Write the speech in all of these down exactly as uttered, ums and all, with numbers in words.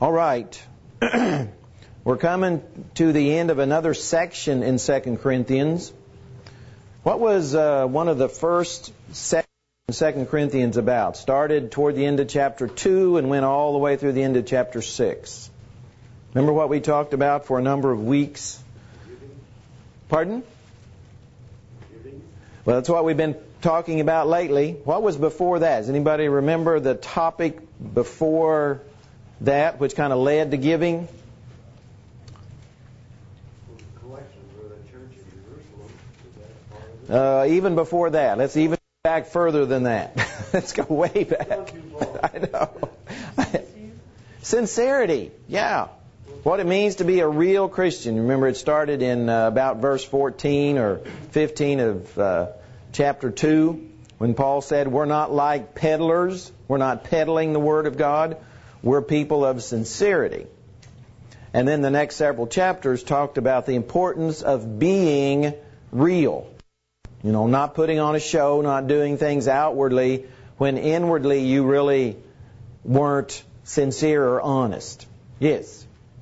All right. We're coming to the end of another section in Second Corinthians. What was uh, one of the first sections in Second Corinthians about? Started toward the end of chapter two and went all the way through the end of chapter six. Remember what we talked about for a number of weeks? Pardon? Well, that's what we've been talking about lately. What was before that? Does anybody remember the topic before that, which kind of led to giving? Uh, even before that. Let's even go back further than that. Let's go way back. I know. Sincerity. Yeah. What it means to be a real Christian. Remember, it started in uh, about verse fourteen or fifteen of uh, chapter two, when Paul said, we're not like peddlers. We're not peddling the Word of God. We're people of sincerity. And then the next several chapters talked about the importance of being real. You know, not putting on a show, not doing things outwardly, when inwardly you really weren't sincere or honest. Yes?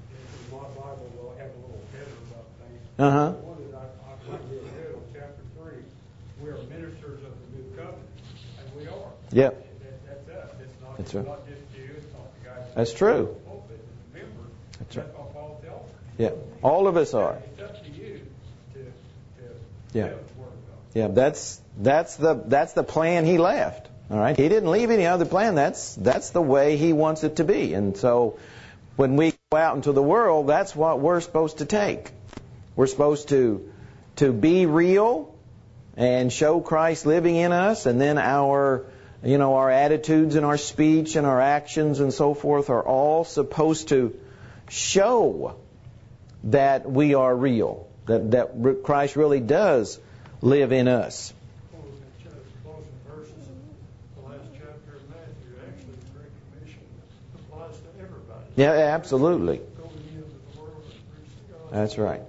Uh-huh. Chapter three, we are ministers of the new covenant, and we are. Yep. That's us. It's not, That's it's right. not just you. It's not the guys. That's true. It's members. That's right. That's what Paul tells us. Yeah. All of us are. It's up to you to, to Yeah. live the Word of God. Yeah. That's that's the that's the plan he left. All right. He didn't leave any other plan. That's that's the way he wants it to be. And so, when we go out into the world, that's what we're supposed to take. We're supposed to to be real and show Christ living in us, and then our you know our attitudes and our speech and our actions and so forth are all supposed to show that we are real, that that Christ really does live in us. Closing verses in the last chapter of Matthew, actually the Great Commission applies to everybody. Yeah, absolutely. Go into the world and preach the gospel. That's right.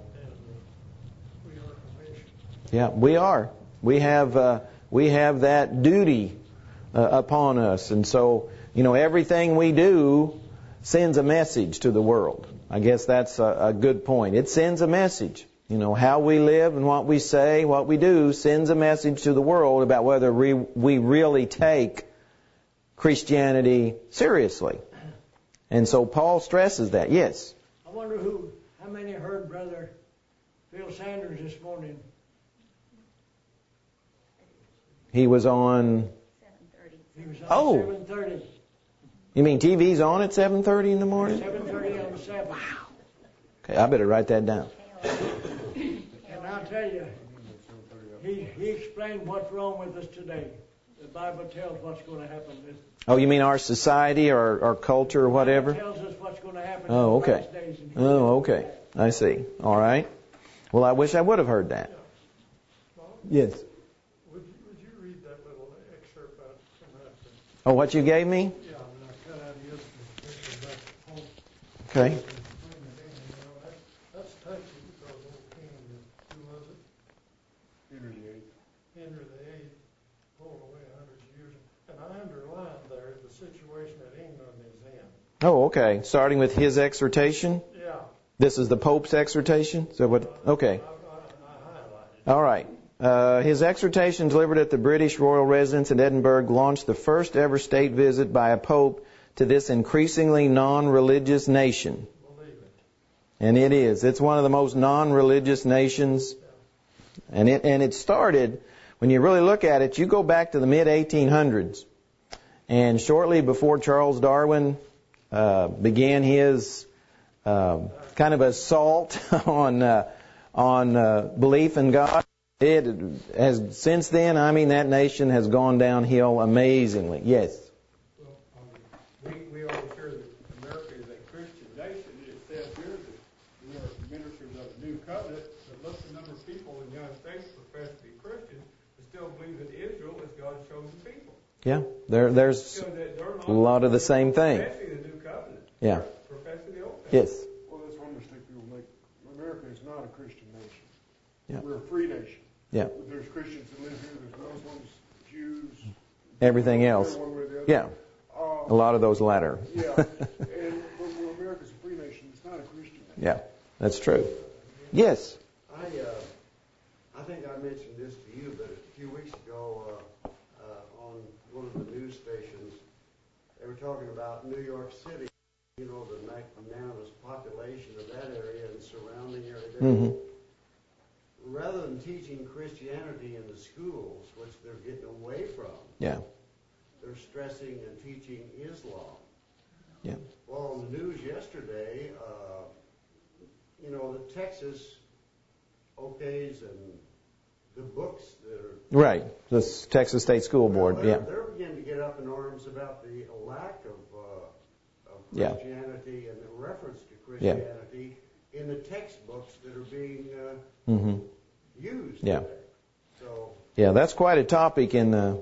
Yeah, Yeah, we are. We have uh, we have that duty uh, upon us, and so you know everything we do sends a message to the world. I guess that's a, a good point. It sends a message. You know, how we live and what we say, what we do, sends a message to the world about whether we we really take Christianity seriously. And so Paul stresses that. Yes. I wonder who, how many heard Brother Phil Sanders this morning? He was on. seven thirty. He was on Oh. seven thirty. You mean T V's on at seven thirty in the morning? seven thirty on the seventh. Wow. Okay, I better write that down. And I'll tell you, he, he explained what's wrong with us today. The Bible tells what's going to happen. This, Oh, you mean our society or our culture or whatever? It tells us what's going to happen Oh, in the okay. last days. And he Oh, said okay. I see. All right. Well, I wish I would have heard that. Yes. Would you, would you read that little excerpt out from that? Oh, what you gave me? Yeah, I mean, I cut out of yesterday. Okay. That's touchy because old King, who was it? Henry the Eighth. Henry the Eighth pulled away hundreds of years. And I underlined there the situation that England is in. Oh, okay. Starting with his exhortation. Yeah. This is the Pope's exhortation. So what? Okay. I, I, I highlighted. All right. Uh, his exhortation delivered at the British Royal Residence in Edinburgh launched the first ever state visit by a pope to this increasingly non-religious nation. Believe it. And it is. It's one of the most non-religious nations. And it and it started, when you really look at it, you go back to the mid eighteen hundreds. And shortly before Charles Darwin uh, began his uh, kind of assault on uh, on uh, belief in God, it has since then, I mean, that nation has gone downhill amazingly. Yes. Well, I mean, we, we always hear that America is a Christian nation. It says here that we are ministers of the new covenant. But look at the number of people in the United States profess to be Christians but still believe that Israel is God's chosen people. Yeah, there there's So that they're not a lot of the same thing. professing the new covenant. Yeah. They're professing the old covenant. Yes. Well, that's one mistake people make. America is not a Christian nation. Yeah. We're a free nation. Yeah. There's Christians that live here. There's Muslims, Jews. Everything else. One way or the other. Yeah. Uh, A lot of those latter. yeah. And but we're Yeah, that's true. Yes. I uh, I think I mentioned this to you, but a few weeks ago uh, uh, on one of the news stations, they were talking about New York City. You know, the magnanimous population of that area and surrounding area. Mm-hmm. Rather than teaching Christianity in the schools, which they're getting away from, Yeah. they're stressing and teaching Islam. Yeah. Well, on the news yesterday, uh, you know, the Texas okays and the books that are... Right. This Texas State School Board, well, they're, yeah. they're beginning to get up in arms about the lack of, uh, of Yeah. Christianity and the reference to Christianity yeah. in the textbooks that are being uh, Mm-hmm. used Yeah. today. So, Yeah, that's quite a topic in the...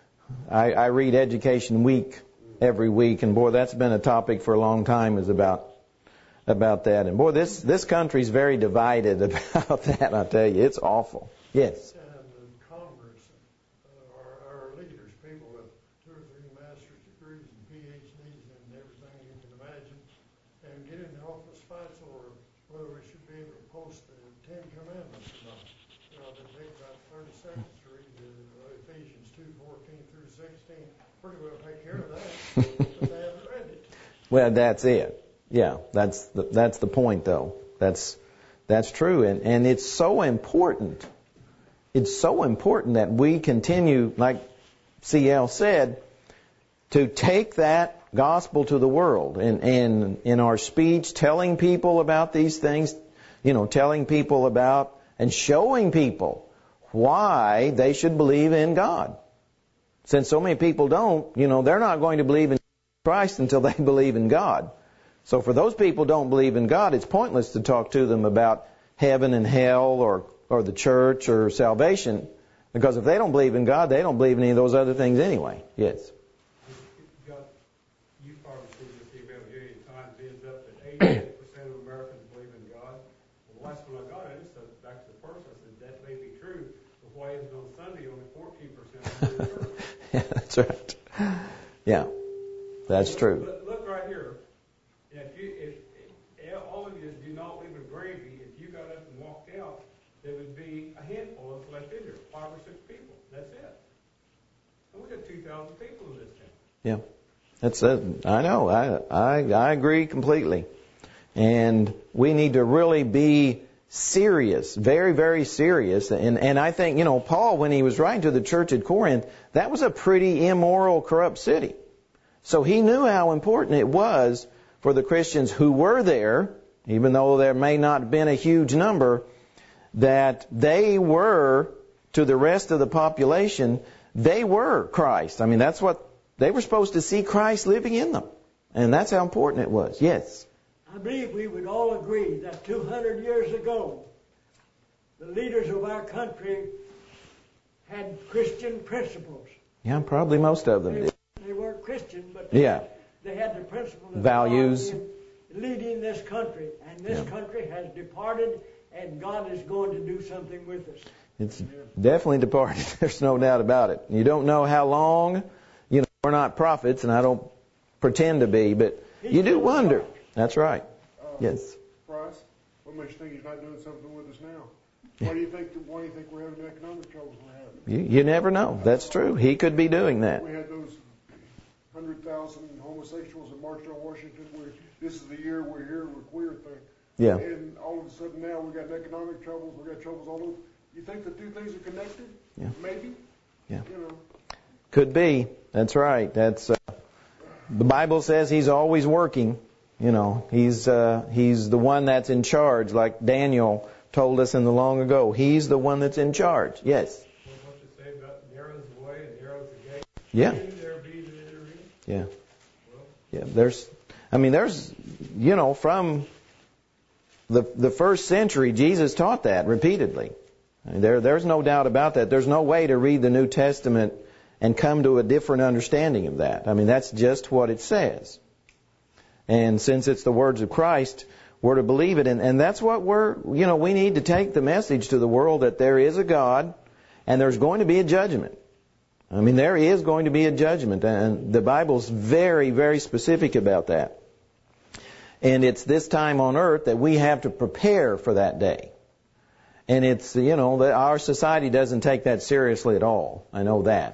I, I read Education Week every week, and boy, that's been a topic for a long time, is about about that. And boy, this this country's very divided about that, I tell you. It's awful. Yes. And in Congress, uh, our, our leaders, people with two or three master's degrees and P H Ds and everything you can imagine, and get in the office fights over whether we should be able to post the Ten Commandments or not. You know, it takes about thirty seconds to read the, uh, Ephesians two fourteen through sixteen. Pretty well take care of that, but they haven't read it. Well, that's it. Yeah, that's the, that's the point, though. That's that's true, and and it's so important. It's so important that we continue, like C L said, to take that gospel to the world, and and in our speech, telling people about these things, you know, telling people about and showing people why they should believe in God. Since so many people don't, you know, they're not going to believe in Christ until they believe in God. So for those people who don't believe in God, it's pointless to talk to them about heaven and hell or, or the church or salvation, because if they don't believe in God, they don't believe in any of those other things anyway. Yes. You got, you probably see this email here in times ends up that eighty-eight percent of Americans believe in God. Well, last when I got it, so back to the person, I said that may be true, but why is it on Sunday only fourteen percent of the church? Yeah, that's right. Yeah, that's true. Look, look right here. If you, if, if all of you do not live in Gravy, if you got up and walked out, there would be a handful of us left in here, five or six people. That's it. And we got two thousand people in this town. Yeah, that's it. I know. I, I I agree completely. And we need to really be serious, very, very serious. And and I think, you know, Paul, when he was writing to the church at Corinth, that was a pretty immoral, corrupt city. So he knew how important it was for the Christians who were there, even though there may not have been a huge number, that they were, to the rest of the population, they were Christ. I mean, that's what, they were supposed to see Christ living in them. And that's how important it was. Yes. I believe we would all agree that two hundred years ago, the leaders of our country had Christian principles. Yeah, probably most of them They, did. they weren't Christian, but Yeah. they had the principles of Values. God in leading this country. And this Yeah. country has departed, and God is going to do something with us. It's definitely departed. There's no doubt about it. You don't know how long. You know, we're not prophets, and I don't pretend to be, but you do wonder. That's right. Uh, Yes. Bryce, what makes you think he's not doing something with us now? Why do you think? Why do you think we're having the economic troubles we're having? You, you never know. That's true. He could be doing that. We had those hundred thousand homosexuals that marched on Washington. Where this is the year we're here with queer thing. Yeah. And all of a sudden now we got economic troubles. We got troubles all over. You think the two things are connected? Yeah. Maybe. Yeah. You know. Could be. That's right. That's uh, the Bible says He's always working. You know, He's uh, He's the one that's in charge, like Daniel told us in the long ago. He's the one that's in charge. Yes. Well, what's it say about narrow's the way and narrow's the gate? Yeah. Few there be that enter in. Yeah. Well, Yeah. There's, I mean, there's, you know, from the the first century, Jesus taught that repeatedly. I mean, there there's no doubt about that. There's no way to read the New Testament and come to a different understanding of that. I mean, that's just what it says. And since it's the words of Christ, we're to believe it. And, and that's what we're, you know, we need to take the message to the world that there is a God and there's going to be a judgment. I mean, there is going to be a judgment. And the Bible's very, very specific about that. And it's this time on earth that we have to prepare for that day. And it's, you know, that our society doesn't take that seriously at all. I know that.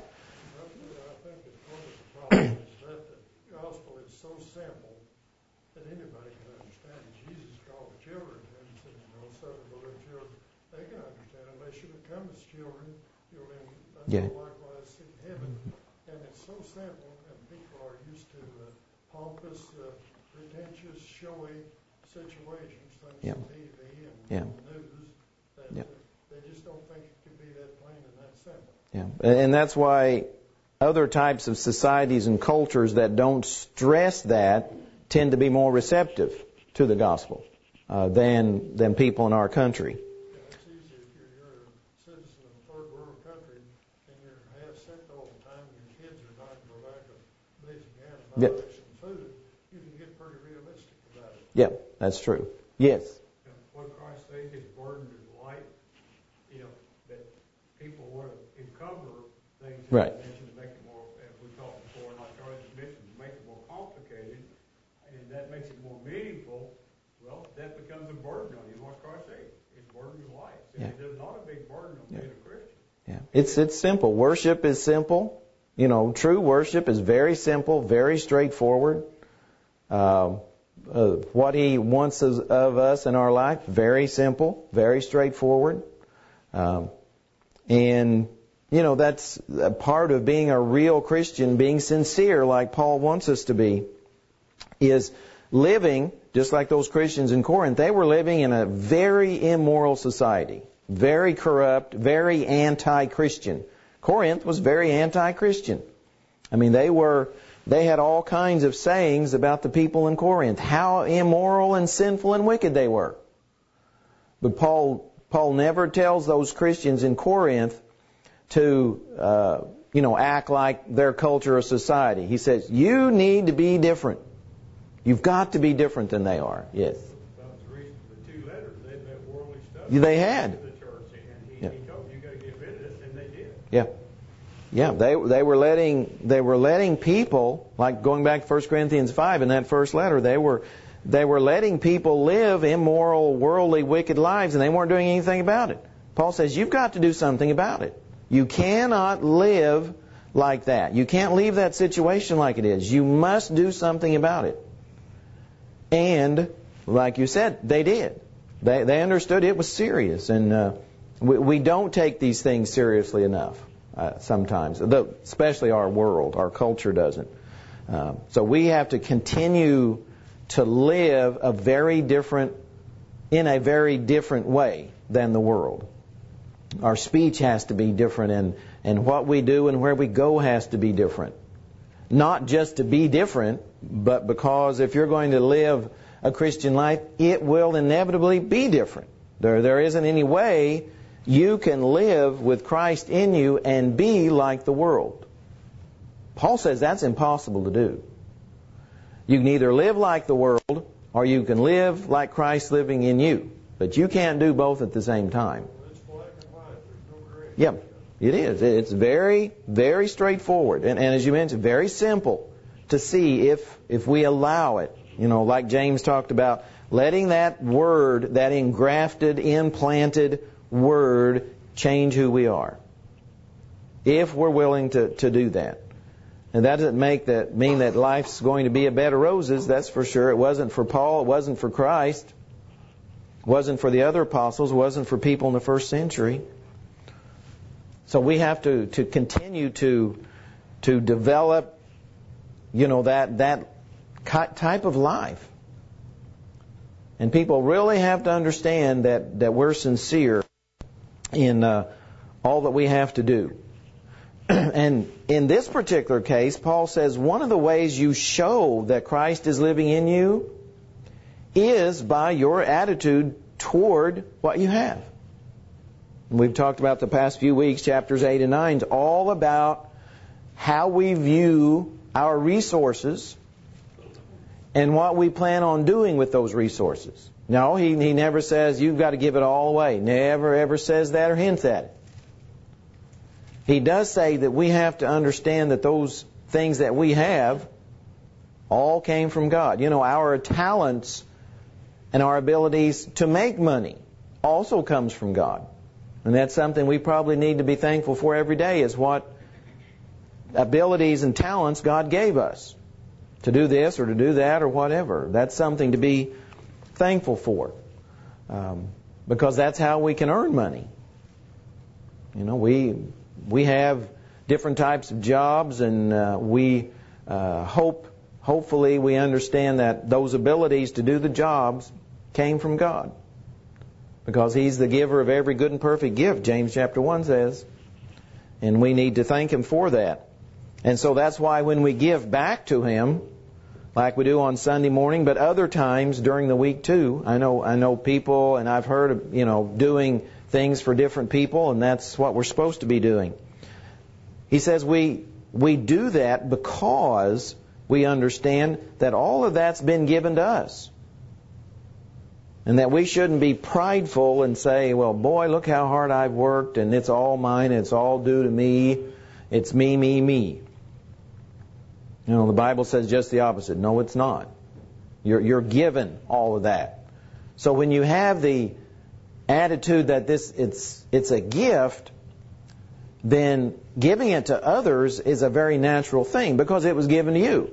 I think it's one of the problems is that the gospel is so simple that anybody can understand it. Jesus called the children to him and said, you know, suffer the little children. They can understand it. Unless you become as children, you'll in Yeah. likewise see heaven. And it's so simple, and people are used to uh, pompous, uh, pretentious, showy situations, things Yeah. on T V and Yeah. on the news, that Yeah. uh, they just don't think it can be that plain and that simple. Yeah. And that's why other types of societies and cultures that don't stress that tend to be more receptive to the gospel uh, than than people in our country. Yeah, it's easy if you're, you're a citizen of a third world country and you're half sick all the time and your kids are dying for lack of basic antibiotics and food, you can get pretty realistic about it. Yeah, that's true. Yes. What Christ says, his burden is light, you know, that people want to encumber things that Right. you mentioned to make it more, as we talked before, like Charlie just mentioned, to make it more complicated, and that makes it more meaningful. Well, that becomes a burden on you. What Christ says, his burden is light. So Yeah. there's not a big burden on Yeah. being a Christian. Yeah. It's it's simple. Worship is simple. You know, true worship is very simple, very straightforward. Um, uh, what He wants of of us in our life, very simple, very straightforward. Um, and, you know, that's a part of being a real Christian, being sincere like Paul wants us to be, is living, just like those Christians in Corinth, they were living in a very immoral society, very corrupt, very anti-Christian. Corinth was very anti-Christian. I mean, they were, they had all kinds of sayings about the people in Corinth, how immoral and sinful and wicked they were. But Paul, Paul never tells those Christians in Corinth to, uh, you know, act like their culture or society. He says, you need to be different. You've got to be different than they are. Yes. That was the reason for the two letters. They met worldly stuff. They had. To the church, and he, Yeah. he told them, you got to get rid of this, and they did. Yeah. Yeah, they they were letting they were letting people, like going back to First Corinthians five in that first letter, they were they were letting people live immoral, worldly, wicked lives, and they weren't doing anything about it. Paul says you've got to do something about it. You cannot live like that. You can't leave that situation like it is. You must do something about it. And like you said, they did. They they understood it was serious, and uh, we, we don't take these things seriously enough. Uh, sometimes, though, especially our world, our culture doesn't. Um, so we have to continue to live a very different, in a very different way than the world. Our speech has to be different, and, and what we do and where we go has to be different. Not just to be different, but because if you're going to live a Christian life, it will inevitably be different. There, there isn't any way you can live with Christ in you and be like the world. Paul says that's impossible to do. You can either live like the world or you can live like Christ living in you. But you can't do both at the same time. It's black and white. There's no gray. Yeah, it is. It's very, very straightforward. And, and as you mentioned, very simple to see if if we allow it. You know, like James talked about, letting that word, that engrafted, implanted word change who we are. If we're willing to, to do that. And that doesn't make that mean that life's going to be a bed of roses, that's for sure. It wasn't for Paul, it wasn't for Christ, it wasn't for the other apostles, it wasn't for people in the first century. So we have to, to continue to to develop, you know, that that type of life. And people really have to understand that, that we're sincere in uh, all that we have to do. And in this particular case, Paul says one of the ways you show that Christ is living in you is by your attitude toward what you have. And we've talked about the past few weeks, chapters eight and nine, all about how we view our resources and what we plan on doing with those resources. No, he, he never says you've got to give it all away. Never ever says that or hints at it. He does say that we have to understand that those things that we have All came from God. You know, our talents and our abilities to make money also comes from God. And that's something we probably need to be thankful for every day, is what abilities and talents God gave us to do this or to do that or whatever. That's something to be thankful for, um, because that's how we can earn money. You know, we we have different types of jobs, and uh, we uh, hope, hopefully we understand that those abilities to do the jobs came from God, because He's the giver of every good and perfect gift, James chapter one says, and we need to thank Him for that. And so that's why when we give back to Him, like we do on Sunday morning, but other times during the week too, I know I know people, and I've heard of, you know, doing things for different people, and that's what we're supposed to be doing. He says we we do that because we understand that all of that's been given to us. And that we shouldn't be prideful and say, well, boy, look how hard I've worked, and it's all mine, it's all due to me, it's me, me, me. You know, the Bible says just the opposite. No, it's not. You're, you're given all of that. So when you have the attitude that this it's it's a gift, then giving it to others is a very natural thing because it was given to you.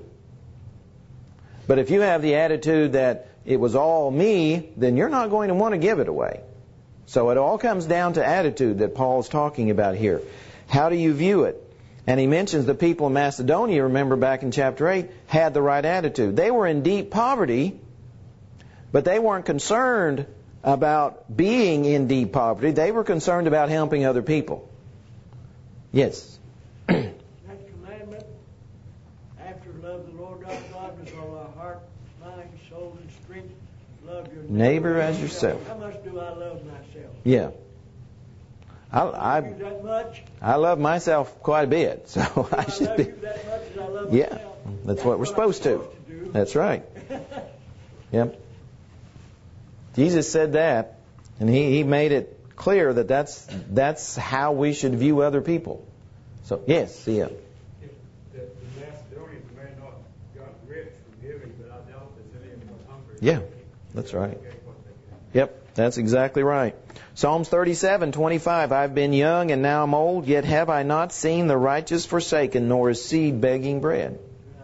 But if you have the attitude that it was all me, then you're not going to want to give it away. So it all comes down to attitude that Paul's talking about here. How do you view it? And he mentions the people in Macedonia, remember back in chapter eight, had the right attitude. They were in deep poverty, but they weren't concerned about being in deep poverty. They were concerned about helping other people. Yes? That commandment, after love the Lord thy God with all our heart, mind, soul, and strength, love your neighbor, Neighbor as yourself. How much do I love myself? Yeah. I, I I, love you that much. I love myself quite a bit, so Do I I should love be. you that much as I love Yeah, myself? that's what we're supposed to. supposed to do. That's right. Yep. Jesus said that, and he, he made it clear that that's that's how we should view other people. So yes, yeah. The, the Macedonians may not got rich from giving, but I doubt there's any of them hungry. Yeah, that's right. Yep, that's exactly right. Psalms thirty-seven twenty-five, I've been young and now I'm old, yet have I not seen the righteous forsaken, nor his seed begging bread.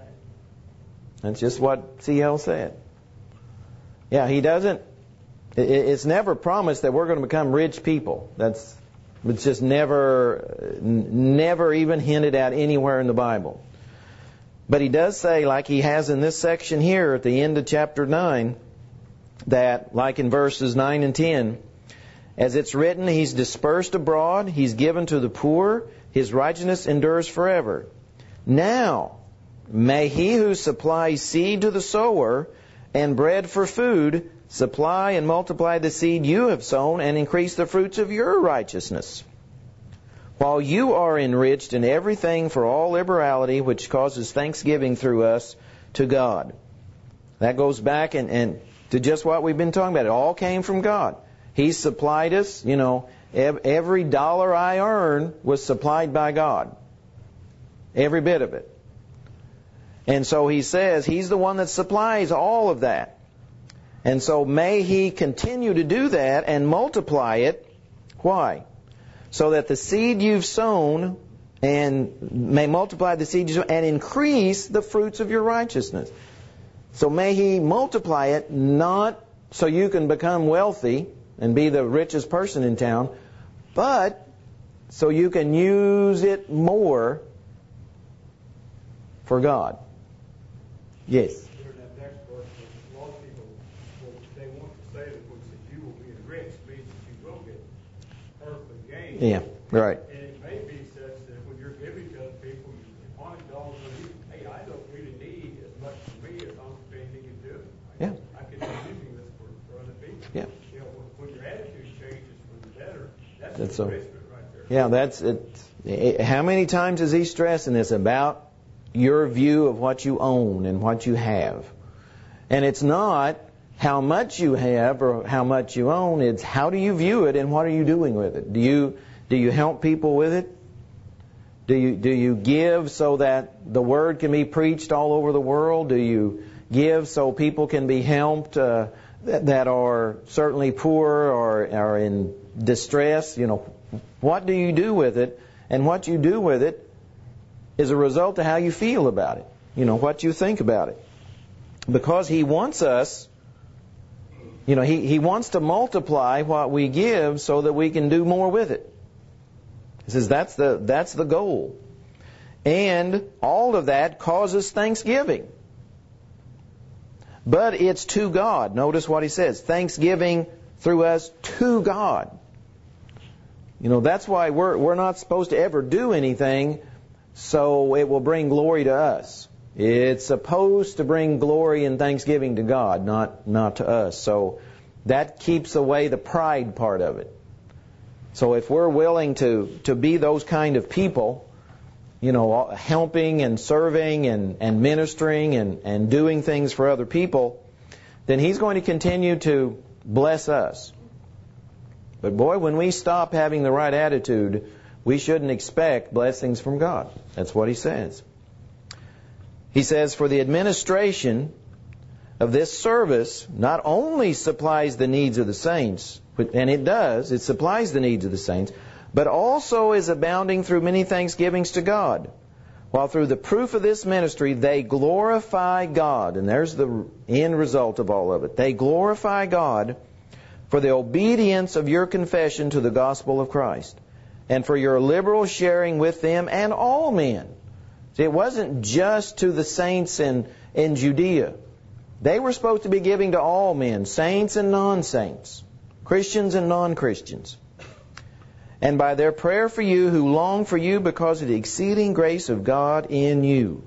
That's just what C L said. Yeah, he doesn't, it's never promised that we're going to become rich people. That's, it's just never, never even hinted at anywhere in the Bible. But he does say, like he has in this section here at the end of chapter nine, that, like in verses nine and ten, as it's written, He's dispersed abroad, He's given to the poor, His righteousness endures forever. Now, may He who supplies seed to the sower and bread for food supply and multiply the seed you have sown and increase the fruits of your righteousness, while you are enriched in everything for all liberality, which causes thanksgiving through us to God. That goes back and, and to just what we've been talking about. It all came from God. He supplied us, you know, every dollar I earn was supplied by God. Every bit of it. And so he says He's the one that supplies all of that. And so may He continue to do that and multiply it. Why? So that the seed you've sown and may multiply the seed you've sown and increase the fruits of your righteousness. So may He multiply it, not so you can become wealthy and be the richest person in town, but so you can use it more for God. Yes? Here in that next verse, a lot of people, will, they want to say that when it says you will be enriched, means that you will get earthly gain. Yeah, right. And it may be such that when you're giving to other people, you want it all on you. Hey, I don't really need as much for me as I'm spending and doing. Yeah. I can be using this for, for other people. Yeah. You know, when, when your attitude changes for the better, that's, That's the so. enrichment right there. Yeah, that's it. it. How many times is he stressing this about your view of what you own and what you have? And it's not how much you have or how much you own. It's how do you view it and what are you doing with it? Do you do you help people with it? Do you, do you give so that the Word can be preached all over the world? Do you give so people can be helped uh, that, that are certainly poor or are in distress? You know, what do you do with it? And what you do with it is a result of how you feel about it. You know, what you think about it. Because He wants us, you know, He, he wants to multiply what we give so that we can do more with it. He says that's the, that's the goal. And all of that causes thanksgiving. But it's to God. Notice what He says. Thanksgiving through us to God. You know, that's why we're, we're not supposed to ever do anything so it will bring glory to us. It's supposed to bring glory and thanksgiving to God, not, not to us. So that keeps away the pride part of it. So if we're willing to, to be those kind of people, you know, helping and serving and, and ministering and, and doing things for other people, then He's going to continue to bless us. But boy, when we stop having the right attitude, we shouldn't expect blessings from God. That's what He says. He says, for the administration of this service not only supplies the needs of the saints, and it does, it supplies the needs of the saints, but also is abounding through many thanksgivings to God. While through the proof of this ministry they glorify God. And there's the end result of all of it. They glorify God for the obedience of your confession to the gospel of Christ, and for your liberal sharing with them and all men. See, it wasn't just to the saints in, in Judea. They were supposed to be giving to all men, saints and non-saints, Christians and non-Christians. And by their prayer for you who long for you because of the exceeding grace of God in you.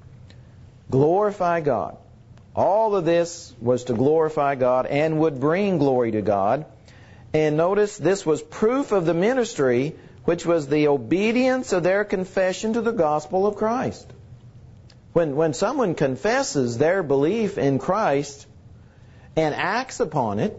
Glorify God. All of this was to glorify God and would bring glory to God. And notice this was proof of the ministry, which was the obedience of their confession to the gospel of Christ. When, when someone confesses their belief in Christ and acts upon it,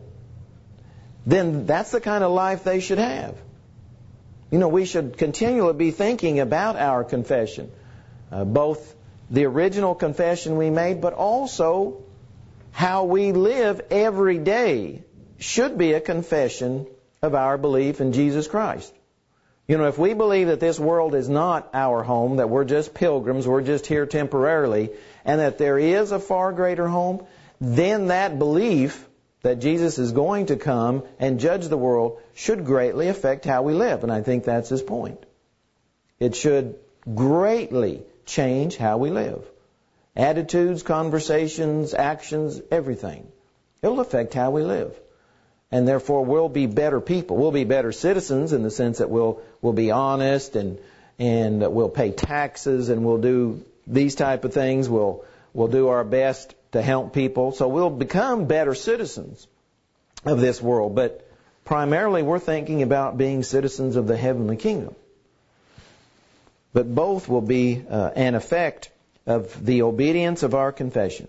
then that's the kind of life they should have. You know, we should continually be thinking about our confession, uh, both the original confession we made, but also how we live every day should be a confession of our belief in Jesus Christ. You know, if we believe that this world is not our home, that we're just pilgrims, we're just here temporarily, and that there is a far greater home, then that belief that Jesus is going to come and judge the world should greatly affect how we live. And I think that's his point. It should greatly change how we live. Attitudes, conversations, actions, everything. It'll affect how we live. And therefore we'll be better people. We'll be better citizens in the sense that we'll we'll be honest and and we'll pay taxes and we'll do these type of things. We'll we'll do our best to help people. So we'll become better citizens of this world. But primarily we're thinking about being citizens of the heavenly kingdom. But both will be uh, an effect of the obedience of our confession.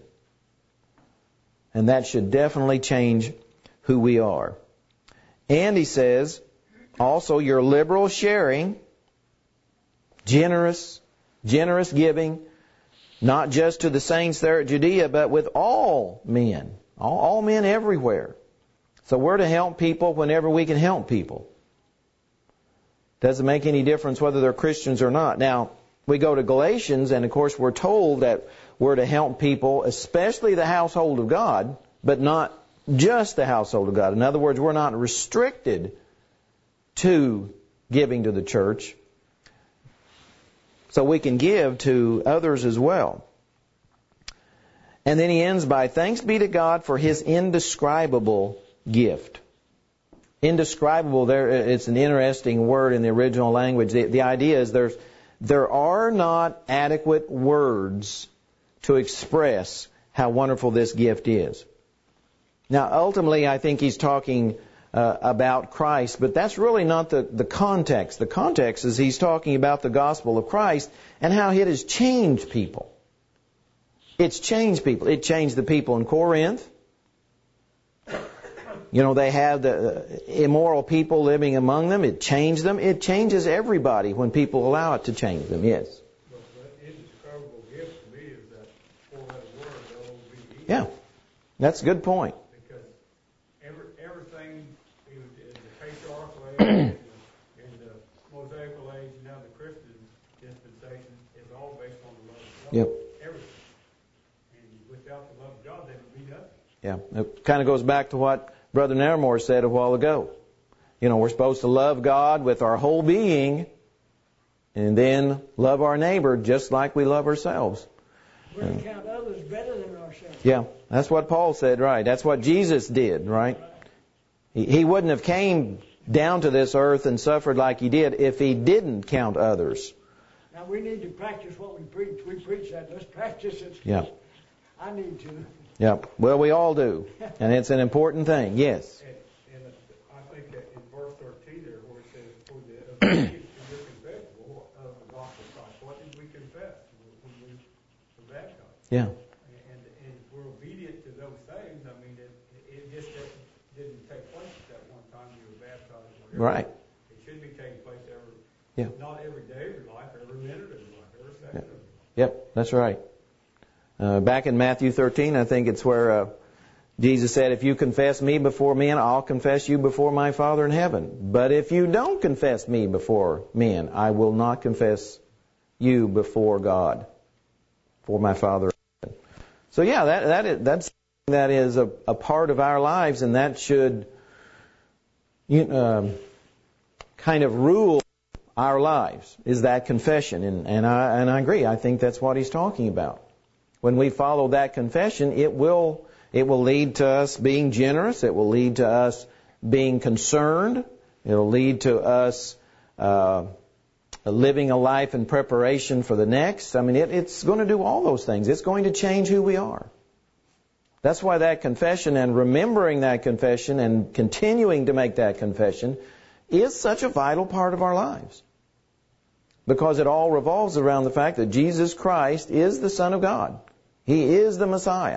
And that should definitely change who we are. And he says, also your liberal sharing, generous, generous giving, not just to the saints there at Judea, but with all men, all, all men everywhere. So we're to help people whenever we can help people. Doesn't make any difference whether they're Christians or not. Now, we go to Galatians, and of course we're told that we're to help people, especially the household of God, but not just the household of God. In other words, we're not restricted to giving to the church. So we can give to others as well. And then he ends by, thanks be to God for his indescribable gift. Indescribable, there, it's an interesting word in the original language. The, the idea is there's, there are not adequate words to express how wonderful this gift is. Now, ultimately, I think he's talking uh, about Christ, but that's really not the, the context. The context is he's talking about the gospel of Christ and how it has changed people. It's changed people. It changed the people in Corinth. you know, they have the immoral people living among them. It changed them. It changes everybody when people allow it to change them, yes. But the indescribable gift to me is that four-letter word, O B E. Yeah, that's a good point. Because every, everything in, in the patriarchal age, in the Mosaical age, and now the Christian dispensation is all based on the love of God. Yep. Everything. And without the love of God, there would be nothing. Yeah, it kind of goes back to what Brother Naramore said a while ago. You know, we're supposed to love God with our whole being and then love our neighbor just like we love ourselves. We're to count others better than ourselves. Yeah, that's what Paul said, right? That's what Jesus did, right? He, he wouldn't have came down to this earth and suffered like he did if he didn't count others. Now we need to practice what we preach. We preach that. Let's practice it. Yeah. I need to. Yeah. Well, we all do. And it's an important thing, yes. And, and I think that in verse thirteen there, where it says, for the obedience to your confession of the gospel of Christ, what did we confess when we were baptized? Yeah. And, and if we're obedient to those things, I mean, it, it just didn't, didn't take place at that one time you were baptized. Or whatever. Right. It should be taking place every, Yeah. not every day of your life, every minute of your life, every second of your life. Yep, that's right. Uh, back in Matthew thirteen, I think it's where uh, Jesus said, if you confess me before men, I'll confess you before my Father in heaven. But if you don't confess me before men, I will not confess you before God, for my Father in heaven. So yeah, that, that is, that's that is a, a part of our lives, and that should you know, um, kind of rule our lives, is that confession. And, and, I, and I agree. I think that's what he's talking about. When we follow that confession, it will it will lead to us being generous. It will lead to us being concerned. It will lead to us uh, living a life in preparation for the next. I mean, it, it's going to do all those things. It's going to change who we are. That's why that confession and remembering that confession and continuing to make that confession is such a vital part of our lives. Because it all revolves around the fact that Jesus Christ is the Son of God. He is the Messiah.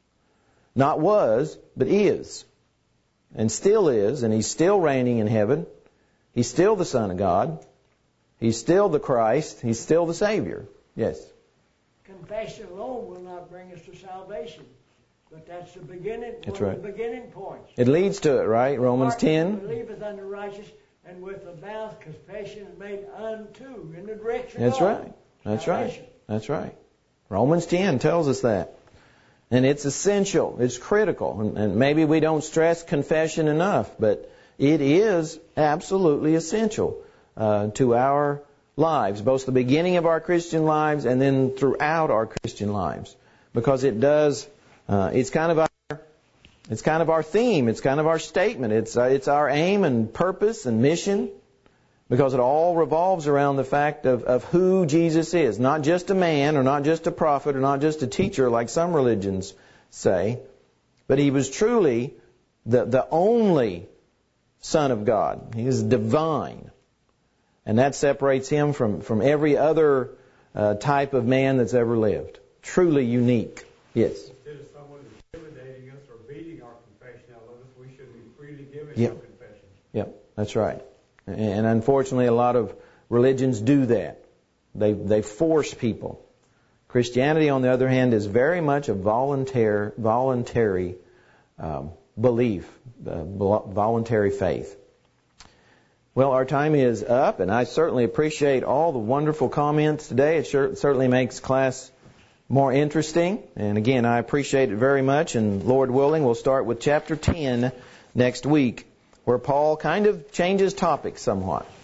Not was, but is. And still is, and He's still reigning in heaven. He's still the Son of God. He's still the Christ. He's still the Savior. Yes? Confession alone will not bring us to salvation. But that's the beginning, That's one right. of the beginning points. It leads to it, right? Romans ten. Believeth unto righteous, and with the mouth confession is made unto, in the direction That's of right. That's salvation. right. That's right. Romans ten tells us that. And it's essential. It's critical. And, and maybe we don't stress confession enough, but it is absolutely essential uh, to our lives, both the beginning of our Christian lives and then throughout our Christian lives. Because it does, uh, it's kind of our It's kind of our theme. It's kind of our statement. It's uh, it's our aim and purpose and mission, because it all revolves around the fact of, of who Jesus is. Not just a man, or not just a prophet, or not just a teacher like some religions say, but He was truly the, the only Son of God. He is divine. And that separates Him from, from every other uh, type of man that's ever lived. Truly unique. Yes? Instead of someone intimidating us or beating our confession out of us, we should be freely giving Yep. our confession. Yep, that's right. And unfortunately, a lot of religions do that. They they force people. Christianity, on the other hand, is very much a voluntary, voluntary um, belief, uh, voluntary faith. Well, our time is up, and I certainly appreciate all the wonderful comments today. It sure, certainly makes class more interesting. And again, I appreciate it very much. And Lord willing, we'll start with chapter ten next week, where Paul kind of changes topics somewhat.